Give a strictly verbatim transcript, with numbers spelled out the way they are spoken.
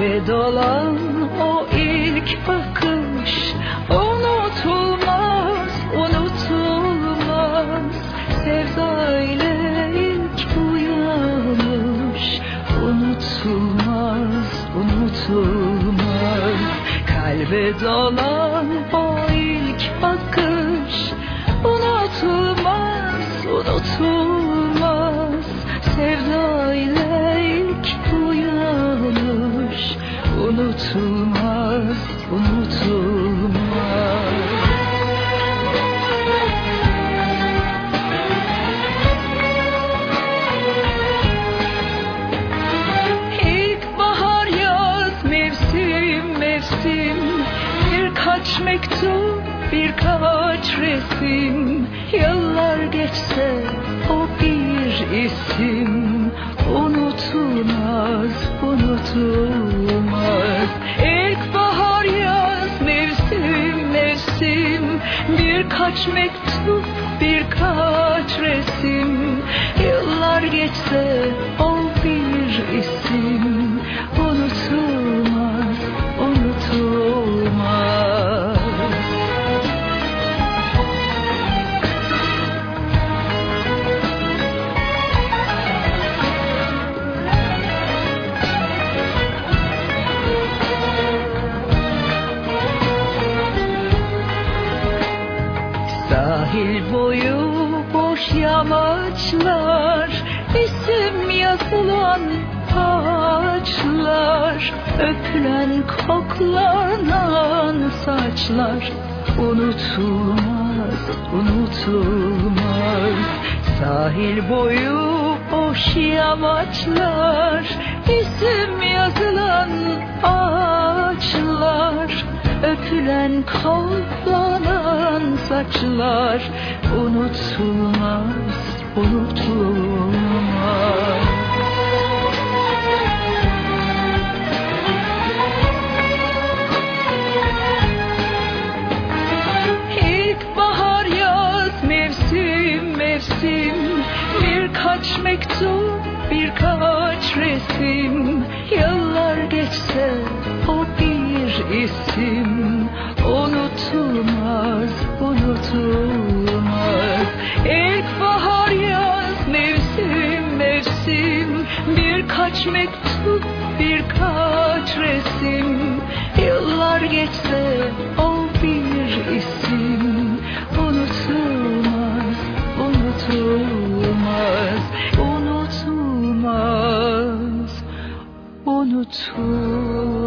Kalbe dolan o ilk bakış unutulmaz, unutulmaz. Sevda ile ilk uyanış unutulmaz, unutulmaz. Kalbe dolan o ilk bakış unutulmaz, unutulmaz. Sevda ile ilk uyanış unutulmaz, unutulmaz. İlk bahar yaz mevsim mevsim, birkaç mektup birkaç resim. Yıllar geçse o bir isim unutulmaz, unutulmaz. İlk bahar yaz mevsim mevsim, birkaç mektup birkaç resim. Yıllar geçse o bir isim unutulmaz, unutulmaz. Sahil boyu boş yamaçlar, isim yazılan ağaçlar, öpülen koklanan saçlar unutulmaz, unutulmaz. Sahil boyu boş yamaçlar, isim yazılan ağaçlar, öpülen koklanan saçlar unutulmaz, unutulmaz. İlk bahar yaz mevsim mevsim, birkaç mektup birkaç resim. Yıllar geçse o bir isim unutulmaz, unutulmaz. İlk bahar yaz mevsim mevsim, birkaç mektup birkaç resim. Yıllar geçse o bir isim unutulmaz, unutulmaz, unutulmaz, unutulmaz.